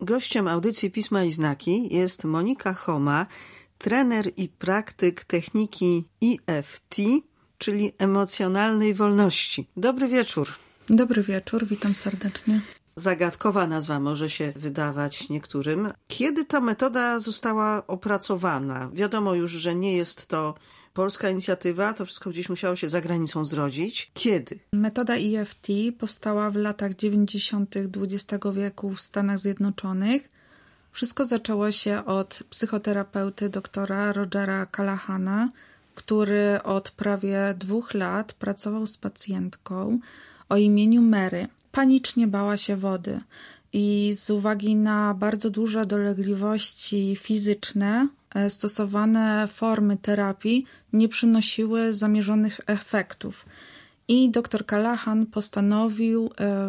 Gościem audycji Pisma i Znaki jest Monika Choma, trener i praktyk techniki EFT, czyli emocjonalnej wolności. Dobry wieczór. Dobry wieczór, witam serdecznie. Zagadkowa nazwa może się wydawać niektórym. Kiedy ta metoda została opracowana? Wiadomo już, że nie jest to polska inicjatywa, to wszystko gdzieś musiało się za granicą zrodzić. Kiedy? Metoda EFT powstała w latach 90. XX wieku w Stanach Zjednoczonych. Wszystko zaczęło się od psychoterapeuty doktora Rogera Callahana, który od prawie 2 lat pracował z pacjentką o imieniu Mary. Panicznie bała się wody i z uwagi na bardzo duże dolegliwości fizyczne stosowane formy terapii nie przynosiły zamierzonych efektów. I dr Callahan postanowił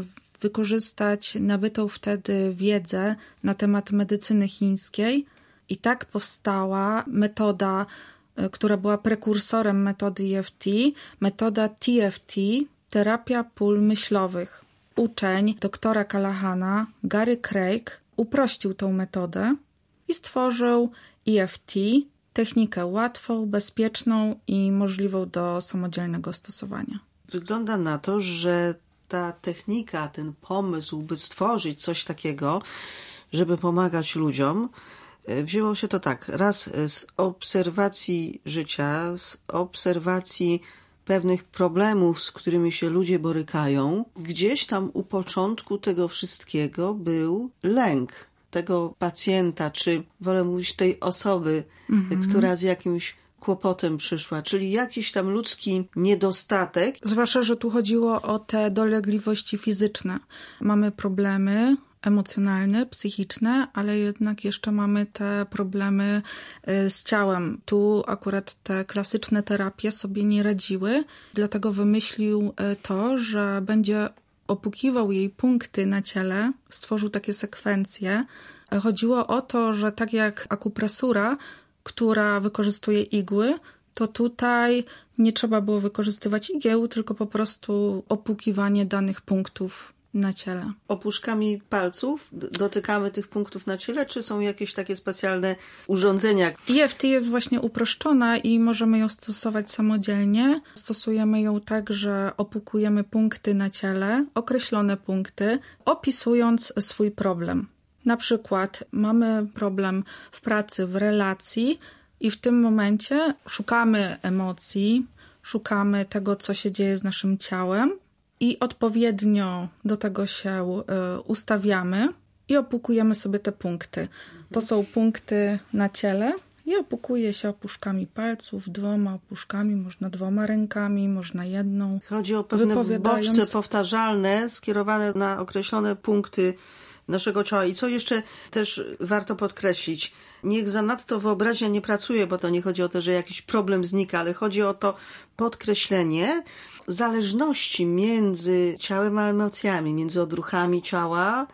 wykorzystać nabytą wtedy wiedzę na temat medycyny chińskiej i tak powstała metoda, która była prekursorem metody EFT, metoda TFT, terapia pól myślowych. Uczeń doktora Callahana, Gary Craig, uprościł tą metodę i stworzył EFT, technikę łatwą, bezpieczną i możliwą do samodzielnego stosowania. Wygląda na to, że ta technika, ten pomysł, by stworzyć coś takiego, żeby pomagać ludziom, wzięło się to tak, raz z obserwacji życia, z obserwacji pewnych problemów, z którymi się ludzie borykają. Gdzieś tam u początku tego wszystkiego był lęk tego pacjenta, czy wolę mówić tej osoby, która z jakimś kłopotem przyszła, czyli jakiś tam ludzki niedostatek. Zwłaszcza, że tu chodziło o te dolegliwości fizyczne. Mamy problemy emocjonalne, psychiczne, ale jednak jeszcze mamy te problemy z ciałem. Tu akurat te klasyczne terapie sobie nie radziły, dlatego wymyślił to, że będzie opukiwał jej punkty na ciele, stworzył takie sekwencje. Chodziło o to, że tak jak akupresura, która wykorzystuje igły, to tutaj nie trzeba było wykorzystywać igieł, tylko po prostu opukiwanie danych punktów na ciele. Opuszkami palców dotykamy tych punktów na ciele, czy są jakieś takie specjalne urządzenia? EFT jest właśnie uproszczona i możemy ją stosować samodzielnie. Stosujemy ją tak, że opukujemy punkty na ciele, określone punkty, opisując swój problem. Na przykład mamy problem w pracy, w relacji i w tym momencie szukamy emocji, szukamy tego, co się dzieje z naszym ciałem i odpowiednio do tego się ustawiamy i opukujemy sobie te punkty. To są punkty na ciele i opukuje się opuszkami palców, 2 opuszkami, można 2 rękami, można 1. Chodzi o pewne bodźce powtarzalne skierowane na określone punkty naszego ciała. I co jeszcze też warto podkreślić, niech zanadto wyobraźnia nie pracuje, bo to nie chodzi o to, że jakiś problem znika, ale chodzi o to podkreślenie zależności między ciałem a emocjami, między odruchami ciała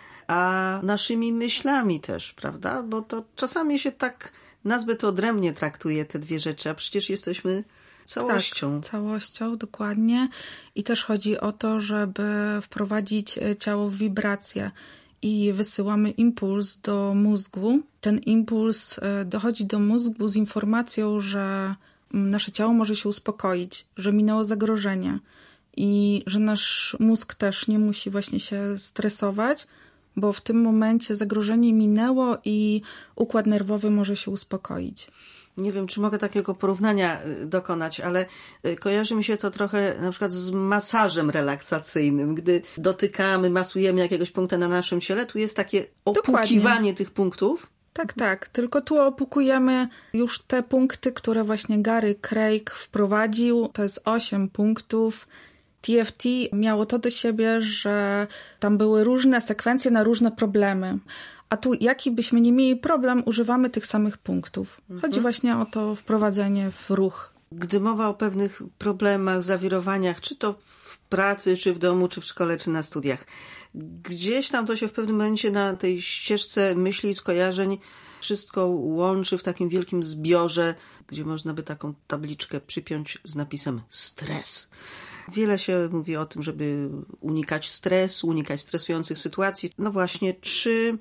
a naszymi myślami też, prawda? Bo to czasami się tak nazbyt odrębnie traktuje te dwie rzeczy, a przecież jesteśmy całością. Tak, całością, dokładnie. I też chodzi o to, żeby wprowadzić ciało w wibrację i wysyłamy impuls do mózgu. Ten impuls dochodzi do mózgu z informacją, że nasze ciało może się uspokoić, że minęło zagrożenie i że nasz mózg też nie musi właśnie się stresować, bo w tym momencie zagrożenie minęło i układ nerwowy może się uspokoić. Nie wiem, czy mogę takiego porównania dokonać, ale kojarzy mi się to trochę na przykład z masażem relaksacyjnym. Gdy dotykamy, masujemy jakiegoś punktu na naszym ciele, tu jest takie opukiwanie tych punktów. Tak. Tylko tu opukujemy już te punkty, które właśnie Gary Craig wprowadził. To jest 8 punktów. TFT miało to do siebie, że tam były różne sekwencje na różne problemy. A tu, jaki byśmy nie mieli problem, używamy tych samych punktów. Chodzi właśnie o to wprowadzenie w ruch. Gdy mowa o pewnych problemach, zawirowaniach, czy to w pracy, czy w domu, czy w szkole, czy na studiach, gdzieś tam to się w pewnym momencie na tej ścieżce myśli i skojarzeń wszystko łączy w takim wielkim zbiorze, gdzie można by taką tabliczkę przypiąć z napisem stres. Wiele się mówi o tym, żeby unikać stresu, unikać stresujących sytuacji. No właśnie, czy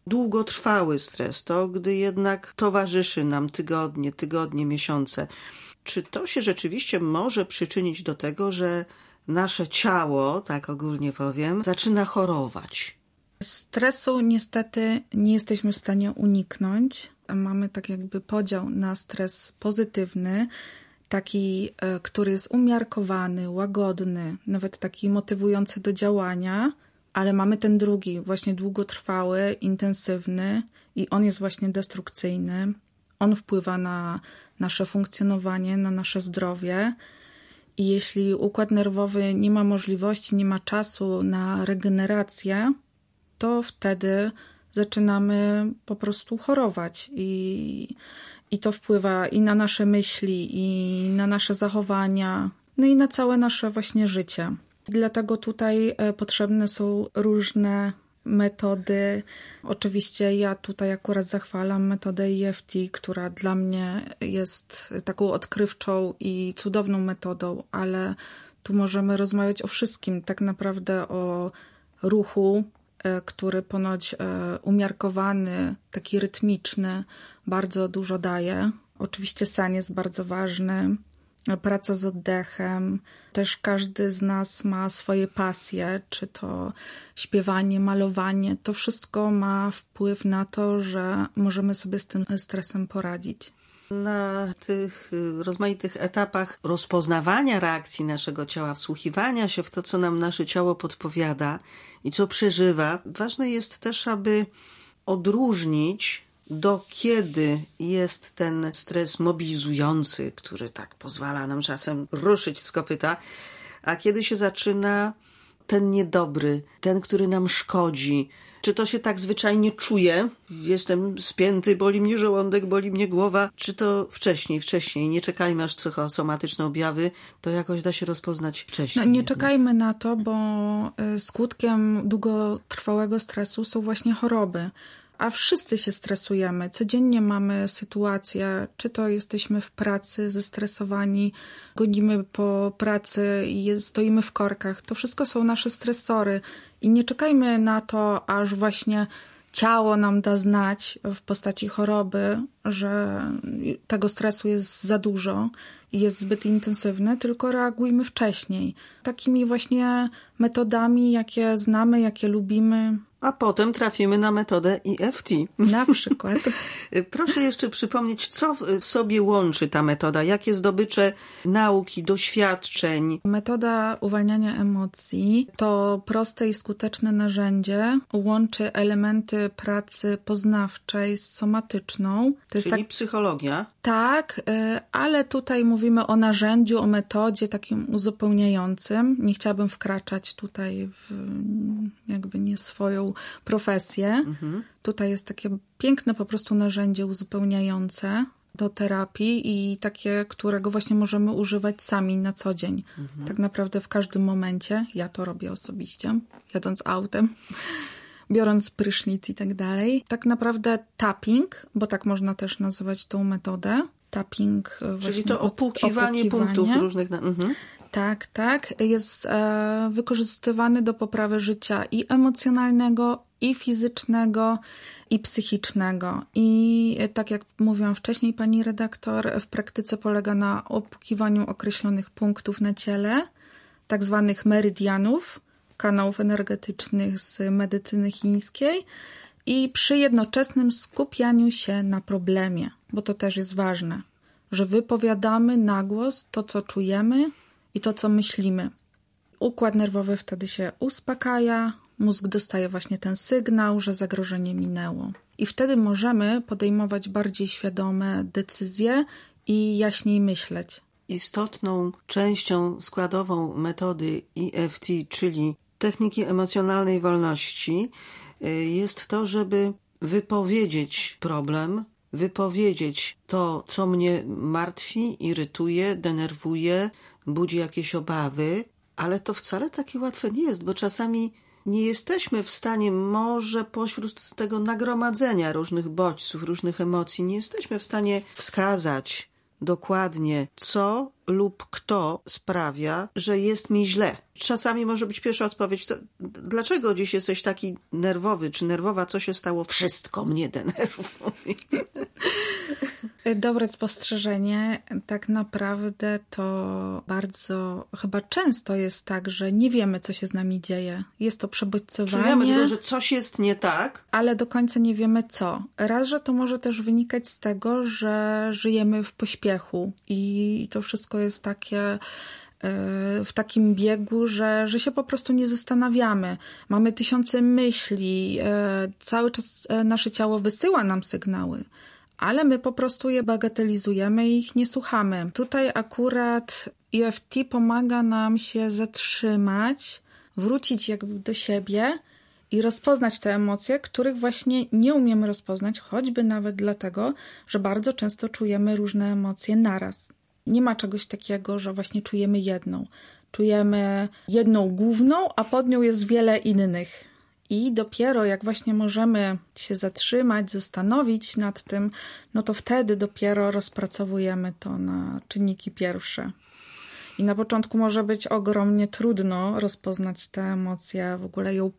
długotrwały stres, to gdy jednak towarzyszy nam tygodnie, miesiące. Czy to się rzeczywiście może przyczynić do tego, że nasze ciało, tak ogólnie powiem, zaczyna chorować? Stresu niestety nie jesteśmy w stanie uniknąć. Mamy tak jakby podział na stres pozytywny, taki, który jest umiarkowany, łagodny, nawet taki motywujący do działania, ale mamy ten drugi, właśnie długotrwały, intensywny i on jest właśnie destrukcyjny. On wpływa na nasze funkcjonowanie, na nasze zdrowie. I jeśli układ nerwowy nie ma możliwości, nie ma czasu na regenerację, to wtedy zaczynamy po prostu chorować i to wpływa i na nasze myśli, i na nasze zachowania, no i na całe nasze właśnie życie. Dlatego tutaj potrzebne są różne metody. Oczywiście ja tutaj akurat zachwalam metodę EFT, która dla mnie jest taką odkrywczą i cudowną metodą, ale tu możemy rozmawiać o wszystkim, tak naprawdę o ruchu, który ponoć umiarkowany, taki rytmiczny, bardzo dużo daje. Oczywiście sen jest bardzo ważny, praca z oddechem. Też każdy z nas ma swoje pasje, czy to śpiewanie, malowanie. To wszystko ma wpływ na to, że możemy sobie z tym stresem poradzić. Na tych rozmaitych etapach rozpoznawania reakcji naszego ciała, wsłuchiwania się w to, co nam nasze ciało podpowiada i co przeżywa, ważne jest też, aby odróżnić, do kiedy jest ten stres mobilizujący, który tak pozwala nam czasem ruszyć z kopyta, a kiedy się zaczyna ten niedobry, ten, który nam szkodzi. Czy to się tak zwyczajnie czuje? Jestem spięty, boli mnie żołądek, boli mnie głowa. Czy to wcześniej? Nie czekajmy, aż psychosomatyczne objawy, to jakoś da się rozpoznać wcześniej. No, nie czekajmy na to, bo skutkiem długotrwałego stresu są właśnie choroby. A wszyscy się stresujemy. Codziennie mamy sytuację, czy to jesteśmy w pracy zestresowani, gonimy po pracy i stoimy w korkach. To wszystko są nasze stresory. I nie czekajmy na to, aż właśnie ciało nam da znać w postaci choroby, że tego stresu jest za dużo i jest zbyt intensywny, tylko reagujmy wcześniej. Takimi właśnie metodami, jakie znamy, jakie lubimy. A potem trafimy na metodę EFT. Na przykład. Proszę jeszcze przypomnieć, co w sobie łączy ta metoda, jakie zdobycze nauki, doświadczeń. Metoda uwalniania emocji to proste i skuteczne narzędzie. Łączy elementy pracy poznawczej z somatyczną. To jest Czyli psychologia. Tak, ale tutaj mówimy o narzędziu, o metodzie takim uzupełniającym. Nie chciałabym wkraczać tutaj w jakby nie swoją profesję. Tutaj jest takie piękne po prostu narzędzie uzupełniające do terapii i takie, którego właśnie możemy używać sami na co dzień. Tak naprawdę w każdym momencie. Ja to robię osobiście, jadąc autem, biorąc prysznic i tak dalej. Tak naprawdę tapping, bo tak można też nazywać tą metodę. Tapping. Czyli to opukiwanie punktów różnych. Tak. Jest wykorzystywany do poprawy życia i emocjonalnego, i fizycznego, i psychicznego. I tak jak mówiłam wcześniej, pani redaktor, w praktyce polega na opukiwaniu określonych punktów na ciele, tak zwanych meridianów, kanałów energetycznych z medycyny chińskiej i przy jednoczesnym skupianiu się na problemie, bo to też jest ważne, że wypowiadamy na głos to, co czujemy i to, co myślimy. Układ nerwowy wtedy się uspokaja, mózg dostaje właśnie ten sygnał, że zagrożenie minęło. I wtedy możemy podejmować bardziej świadome decyzje i jaśniej myśleć. Istotną częścią składową metody EFT, czyli techniki emocjonalnej wolności, jest to, żeby wypowiedzieć problem, wypowiedzieć to, co mnie martwi, irytuje, denerwuje, budzi jakieś obawy, ale to wcale takie łatwe nie jest, bo czasami nie jesteśmy w stanie, może pośród tego nagromadzenia różnych bodźców, różnych emocji, nie jesteśmy w stanie wskazać dokładnie, co lub kto sprawia, że jest mi źle. Czasami może być pierwsza odpowiedź, dlaczego dziś jesteś taki nerwowy czy nerwowa, co się stało? Wszystko mnie denerwuje. Dobre spostrzeżenie. Tak naprawdę to bardzo chyba często jest tak, że nie wiemy, co się z nami dzieje. Jest to przebodźcowanie. Czujemy tylko, że coś jest nie tak. Ale do końca nie wiemy co. Raz, że to może też wynikać z tego, że żyjemy w pośpiechu i to wszystko jest takie w takim biegu, że się po prostu nie zastanawiamy. Mamy tysiące myśli, cały czas nasze ciało wysyła nam sygnały, ale my po prostu je bagatelizujemy i ich nie słuchamy. Tutaj akurat EFT pomaga nam się zatrzymać, wrócić jakby do siebie i rozpoznać te emocje, których właśnie nie umiemy rozpoznać, choćby nawet dlatego, że bardzo często czujemy różne emocje naraz. Nie ma czegoś takiego, że właśnie czujemy jedną. Czujemy jedną główną, a pod nią jest wiele innych. I dopiero jak właśnie możemy się zatrzymać, zastanowić nad tym, no to wtedy dopiero rozpracowujemy to na czynniki pierwsze. I na początku może być ogromnie trudno rozpoznać te emocje, w ogóle ją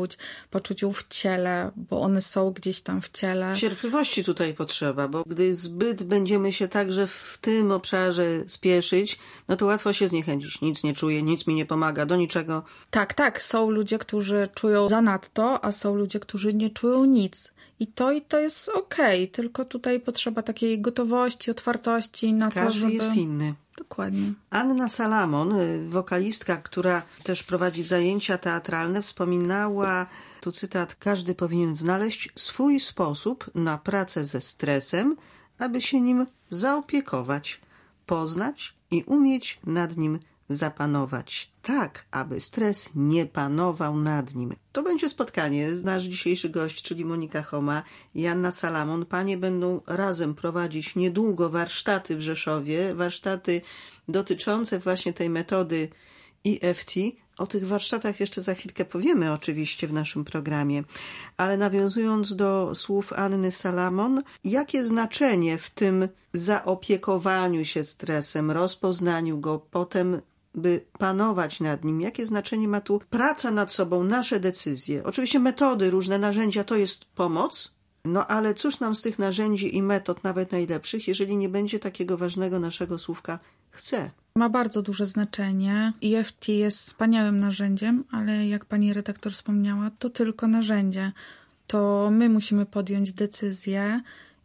poczuć ją w ciele, bo one są gdzieś tam w ciele. Cierpliwości tutaj potrzeba, bo gdy zbyt będziemy się także w tym obszarze spieszyć, no to łatwo się zniechęcić. Nic nie czuję, nic mi nie pomaga, do niczego. Tak. Są ludzie, którzy czują zanadto, a są ludzie, którzy nie czują nic. I to jest okej, tylko tutaj potrzeba takiej gotowości, otwartości na to, żeby... Każdy jest inny. Dokładnie. Anna Salamon, wokalistka, która też prowadzi zajęcia teatralne, wspominała, tu cytat, każdy powinien znaleźć swój sposób na pracę ze stresem, aby się nim zaopiekować, poznać i umieć nad nim zapanować, tak aby stres nie panował nad nim. To będzie spotkanie. Nasz dzisiejszy gość, czyli Monika Choma i Anna Salamon. Panie będą razem prowadzić niedługo warsztaty w Rzeszowie, warsztaty dotyczące właśnie tej metody EFT. O tych warsztatach jeszcze za chwilkę powiemy oczywiście w naszym programie, ale nawiązując do słów Anny Salamon, jakie znaczenie w tym zaopiekowaniu się stresem, rozpoznaniu go, potem by panować nad nim, jakie znaczenie ma tu praca nad sobą, nasze decyzje. Oczywiście metody, różne narzędzia to jest pomoc, no ale cóż nam z tych narzędzi i metod, nawet najlepszych, jeżeli nie będzie takiego ważnego naszego słówka chcę. Ma bardzo duże znaczenie. EFT jest wspaniałym narzędziem, ale jak pani redaktor wspomniała, to tylko narzędzie. To my musimy podjąć decyzję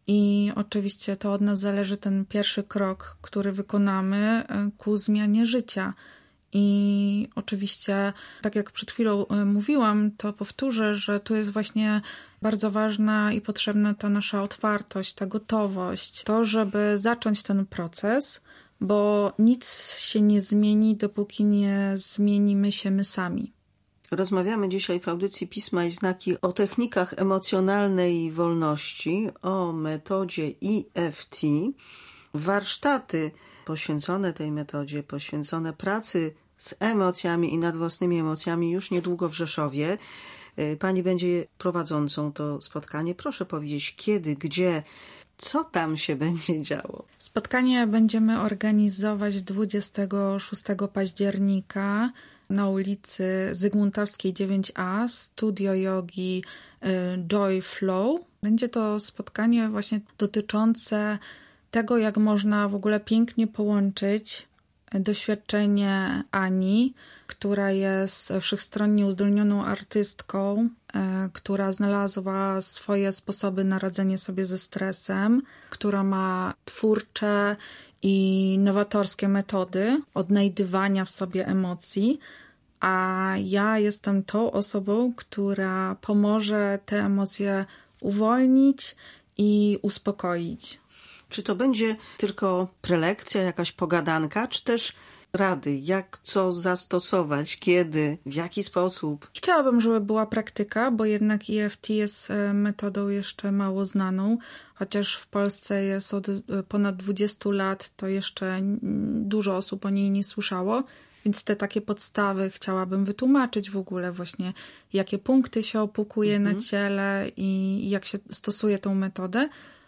i oczywiście to od nas zależy ten pierwszy krok, który wykonamy ku zmianie życia. I oczywiście, tak jak przed chwilą mówiłam, to powtórzę, że tu jest właśnie bardzo ważna i potrzebna ta nasza otwartość, ta gotowość, to, żeby zacząć ten proces, bo nic się nie zmieni, dopóki nie zmienimy się my sami. Rozmawiamy dzisiaj w audycji Pisma i Znaki o technikach emocjonalnej wolności, o metodzie EFT. Warsztaty poświęcone tej metodzie, poświęcone pracy z emocjami i nad własnymi emocjami już niedługo w Rzeszowie. Pani będzie prowadzącą to spotkanie. Proszę powiedzieć, kiedy, gdzie, co tam się będzie działo? Spotkanie będziemy organizować 26 października na ulicy Zygmuntowskiej 9A w studio jogi Joy Flow. Będzie to spotkanie właśnie dotyczące tego, jak można w ogóle pięknie połączyć doświadczenie Ani, która jest wszechstronnie uzdolnioną artystką, która znalazła swoje sposoby na radzenie sobie ze stresem, która ma twórcze i nowatorskie metody odnajdywania w sobie emocji, a ja jestem tą osobą, która pomoże te emocje uwolnić i uspokoić. Czy to będzie tylko prelekcja, jakaś pogadanka, czy też rady, jak co zastosować, kiedy, w jaki sposób? Chciałabym, żeby była praktyka, bo jednak EFT jest metodą jeszcze mało znaną, chociaż w Polsce jest od ponad 20 lat, to jeszcze dużo osób o niej nie słyszało, więc te takie podstawy chciałabym wytłumaczyć w ogóle właśnie, jakie punkty się opukuje na ciele i jak się stosuje tą metodę.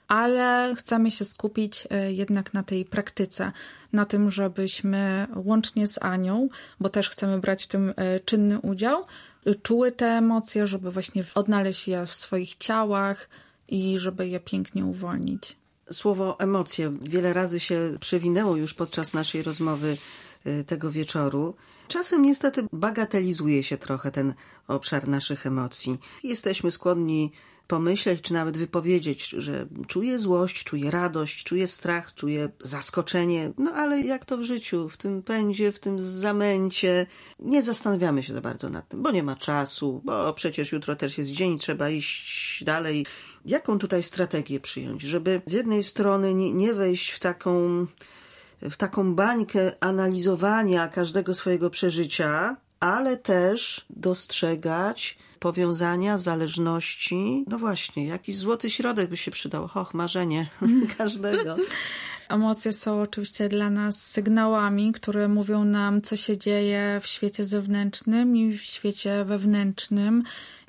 ale chcemy się skupić jednak na tej praktyce, na tym, żebyśmy łącznie z Anią, bo też chcemy brać w tym czynny udział, czuły te emocje, żeby właśnie odnaleźć je w swoich ciałach i żeby je pięknie uwolnić. Słowo emocje wiele razy się przewinęło już podczas naszej rozmowy tego wieczoru. Czasem niestety bagatelizuje się trochę ten obszar naszych emocji. Jesteśmy skłonni pomyśleć, czy nawet wypowiedzieć, że czuję złość, czuję radość, czuję strach, czuję zaskoczenie. No ale jak to w życiu, w tym pędzie, w tym zamęcie, nie zastanawiamy się za bardzo nad tym, bo nie ma czasu, bo przecież jutro też jest dzień, trzeba iść dalej. Jaką tutaj strategię przyjąć, żeby z jednej strony nie wejść w taką bańkę analizowania każdego swojego przeżycia, ale też dostrzegać powiązania, zależności. No właśnie, jakiś złoty środek by się przydał. Marzenie każdego. Emocje są oczywiście dla nas sygnałami, które mówią nam, co się dzieje w świecie zewnętrznym i w świecie wewnętrznym.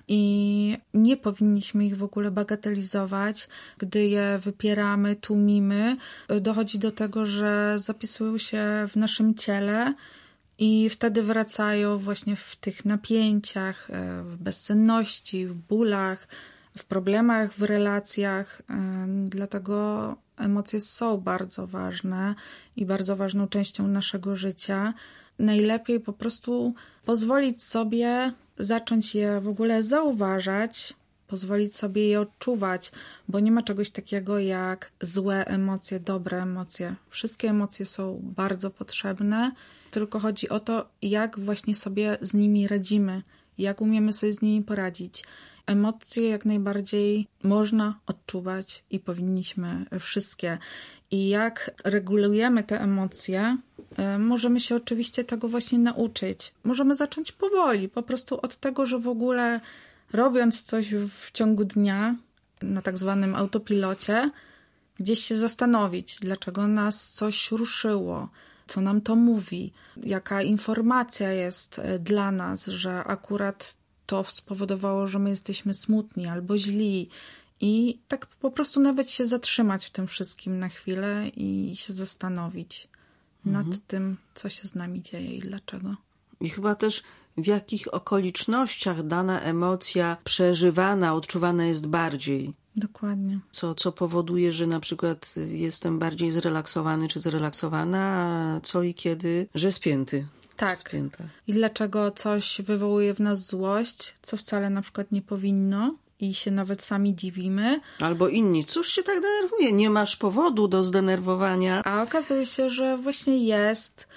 I nie powinniśmy ich w ogóle bagatelizować. Gdy je wypieramy, tłumimy, dochodzi do tego, że zapisują się w naszym ciele i wtedy wracają właśnie w tych napięciach, w bezsenności, w bólach, w problemach w relacjach. Dlatego emocje są bardzo ważne i bardzo ważną częścią naszego życia. Najlepiej po prostu pozwolić sobie zacząć je w ogóle zauważać, pozwolić sobie je odczuwać, bo nie ma czegoś takiego jak złe emocje, dobre emocje. Wszystkie emocje są bardzo potrzebne, tylko chodzi o to, jak właśnie sobie z nimi radzimy, jak umiemy sobie z nimi poradzić. Emocje jak najbardziej można odczuwać i powinniśmy wszystkie. I jak regulujemy te emocje, możemy się oczywiście tego właśnie nauczyć. Możemy zacząć powoli, po prostu od tego, że w ogóle robiąc coś w ciągu dnia, na tak zwanym autopilocie, gdzieś się zastanowić, dlaczego nas coś ruszyło, co nam to mówi, jaka informacja jest dla nas, że akurat to spowodowało, że my jesteśmy smutni albo źli. I tak po prostu nawet się zatrzymać w tym wszystkim na chwilę i się zastanowić nad tym, co się z nami dzieje i dlaczego. I chyba też w jakich okolicznościach dana emocja przeżywana, odczuwana jest bardziej. Dokładnie. Co powoduje, że na przykład jestem bardziej zrelaksowany czy zrelaksowana, a co i kiedy, że spięty. Tak. Spięta. I dlaczego coś wywołuje w nas złość, co wcale na przykład nie powinno i się nawet sami dziwimy. Albo inni, cóż się tak denerwuje, nie masz powodu do zdenerwowania. A okazuje się, że właśnie jest,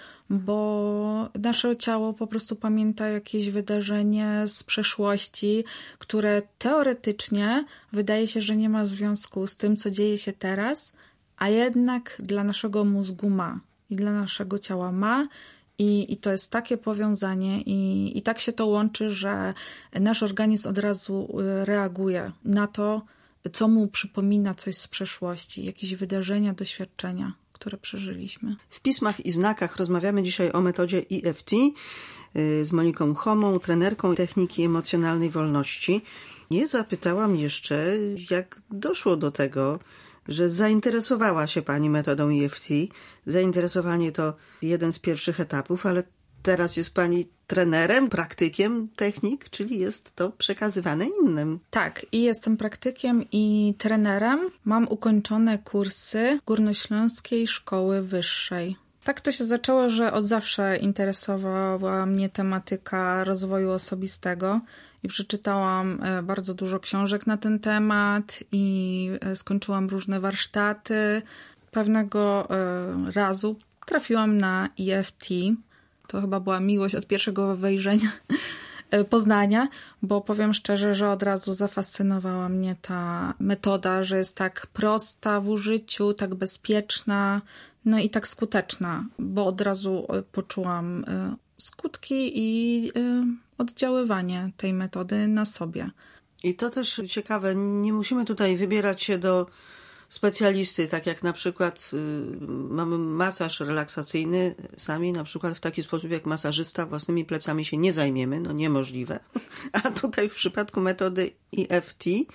bo nasze ciało po prostu pamięta jakieś wydarzenie z przeszłości, które teoretycznie wydaje się, że nie ma związku z tym, co dzieje się teraz, a jednak dla naszego mózgu ma i dla naszego ciała ma. I to jest takie powiązanie i tak się to łączy, że nasz organizm od razu reaguje na to, co mu przypomina coś z przeszłości, jakieś wydarzenia, doświadczenia, które przeżyliśmy. W Pismach i znakach rozmawiamy dzisiaj o metodzie EFT z Moniką Homą, trenerką techniki emocjonalnej wolności. Nie zapytałam jeszcze, jak doszło do tego, że zainteresowała się Pani metodą EFT. Zainteresowanie to jeden z pierwszych etapów, ale teraz jest Pani trenerem, praktykiem technik, czyli jest to przekazywane innym. Tak, i jestem praktykiem i trenerem. Mam ukończone kursy Górnośląskiej Szkoły Wyższej. Tak to się zaczęło, że od zawsze interesowała mnie tematyka rozwoju osobistego i przeczytałam bardzo dużo książek na ten temat i skończyłam różne warsztaty. Pewnego razu trafiłam na EFT. To chyba była miłość od pierwszego wejrzenia poznania, bo powiem szczerze, że od razu zafascynowała mnie ta metoda, że jest tak prosta w użyciu, tak bezpieczna, no i tak skuteczna, bo od razu poczułam skutki i oddziaływanie tej metody na sobie. I to też ciekawe, nie musimy tutaj wybierać się do specjalisty, tak jak na przykład mamy masaż relaksacyjny, sami na przykład w taki sposób jak masażysta własnymi plecami się nie zajmiemy, no niemożliwe. A tutaj w przypadku metody EFT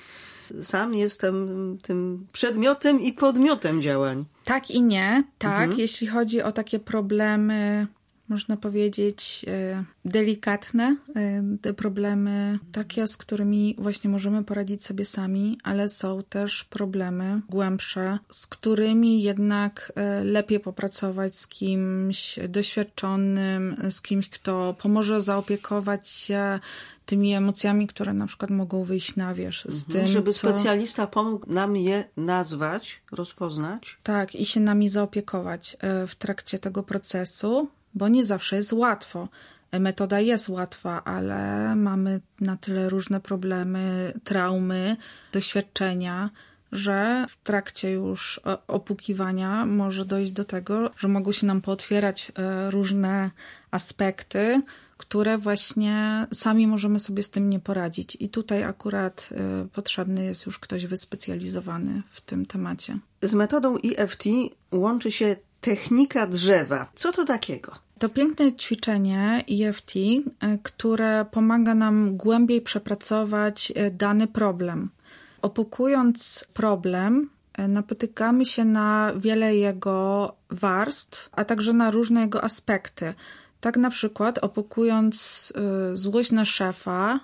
sam jestem tym przedmiotem i podmiotem działań. Tak i nie. Tak, jeśli chodzi o takie problemy, można powiedzieć, delikatne, te problemy takie, z którymi właśnie możemy poradzić sobie sami, ale są też problemy głębsze, z którymi jednak lepiej popracować z kimś doświadczonym, z kimś, kto pomoże zaopiekować się tymi emocjami, które na przykład mogą wyjść na wierzch. Z tym, żeby specjalista pomógł nam je nazwać, rozpoznać. Tak, i się nami zaopiekować w trakcie tego procesu, bo nie zawsze jest łatwo. Metoda jest łatwa, ale mamy na tyle różne problemy, traumy, doświadczenia, że w trakcie już opukiwania może dojść do tego, że mogą się nam pootwierać różne aspekty, które właśnie sami możemy sobie z tym nie poradzić. I tutaj akurat potrzebny jest już ktoś wyspecjalizowany w tym temacie. Z metodą EFT łączy się technika drzewa. Co to takiego? To piękne ćwiczenie EFT, które pomaga nam głębiej przepracować dany problem. Opukując problem, napotykamy się na wiele jego warstw, a także na różne jego aspekty. Tak na przykład opukując złość na szefa,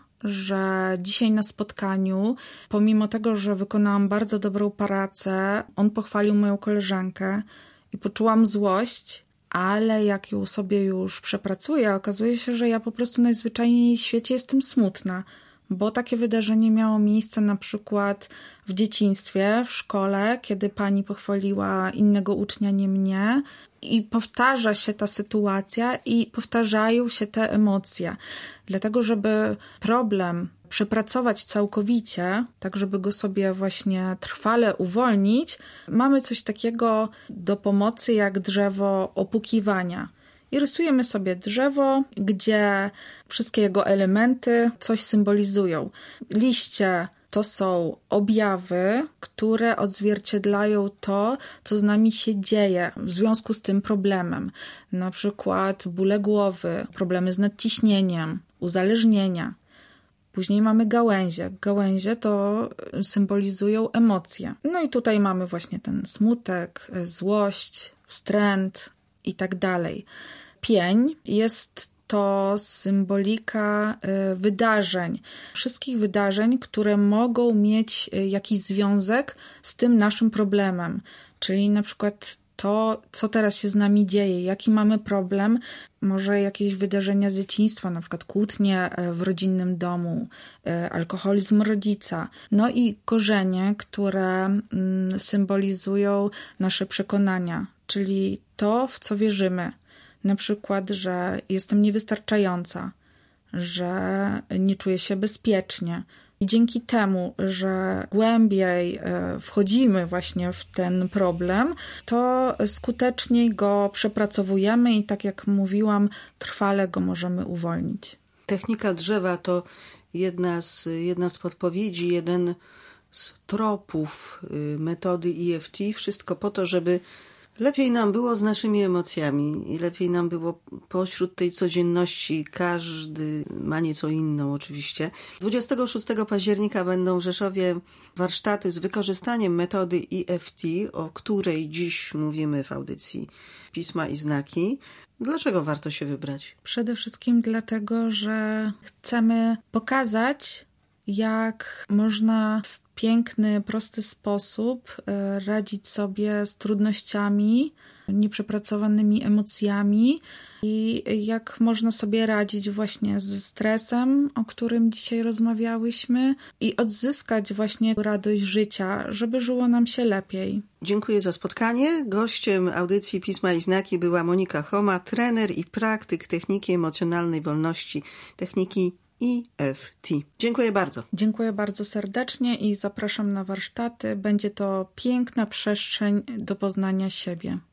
że dzisiaj na spotkaniu, pomimo tego, że wykonałam bardzo dobrą pracę, on pochwalił moją koleżankę i poczułam złość, ale jak ją sobie już przepracuję, okazuje się, że ja po prostu najzwyczajniej w świecie jestem smutna, bo takie wydarzenie miało miejsce na przykład w dzieciństwie, w szkole, kiedy pani pochwaliła innego ucznia, nie mnie, i powtarza się ta sytuacja i powtarzają się te emocje. Dlatego, żeby problem przepracować całkowicie, tak żeby go sobie właśnie trwale uwolnić, mamy coś takiego do pomocy jak drzewo opukiwania. I rysujemy sobie drzewo, gdzie wszystkie jego elementy coś symbolizują. Liście to są objawy, które odzwierciedlają to, co z nami się dzieje w związku z tym problemem. Na przykład bóle głowy, problemy z nadciśnieniem, uzależnienia. Później mamy gałęzie. Gałęzie to symbolizują emocje. No i tutaj mamy właśnie ten smutek, złość, wstręt i tak dalej. Pień jest to symbolika wydarzeń. Wszystkich wydarzeń, które mogą mieć jakiś związek z tym naszym problemem. Czyli na przykład to, co teraz się z nami dzieje, jaki mamy problem, może jakieś wydarzenia z dzieciństwa, na przykład kłótnie w rodzinnym domu, alkoholizm rodzica. No i korzenie, które symbolizują nasze przekonania, czyli to, w co wierzymy. Na przykład, że jestem niewystarczająca, że nie czuję się bezpiecznie. I dzięki temu, że głębiej wchodzimy właśnie w ten problem, to skuteczniej go przepracowujemy i tak jak mówiłam, trwale go możemy uwolnić. Technika drzewa to jedna z podpowiedzi, jeden z tropów metody EFT. Wszystko po to, żeby lepiej nam było z naszymi emocjami i lepiej nam było pośród tej codzienności. Każdy ma nieco inną oczywiście. 26 października będą w Rzeszowie warsztaty z wykorzystaniem metody EFT, o której dziś mówimy w audycji Pisma i Znaki. Dlaczego warto się wybrać? Przede wszystkim dlatego, że chcemy pokazać, jak można w piękny, prosty sposób radzić sobie z trudnościami, nieprzepracowanymi emocjami i jak można sobie radzić właśnie ze stresem, o którym dzisiaj rozmawiałyśmy i odzyskać właśnie radość życia, żeby żyło nam się lepiej. Dziękuję za spotkanie. Gościem audycji Pisma i Znaki była Monika Choma, trener i praktyk techniki emocjonalnej wolności, techniki EFT. Dziękuję bardzo. Dziękuję bardzo serdecznie i zapraszam na warsztaty. Będzie to piękna przestrzeń do poznania siebie.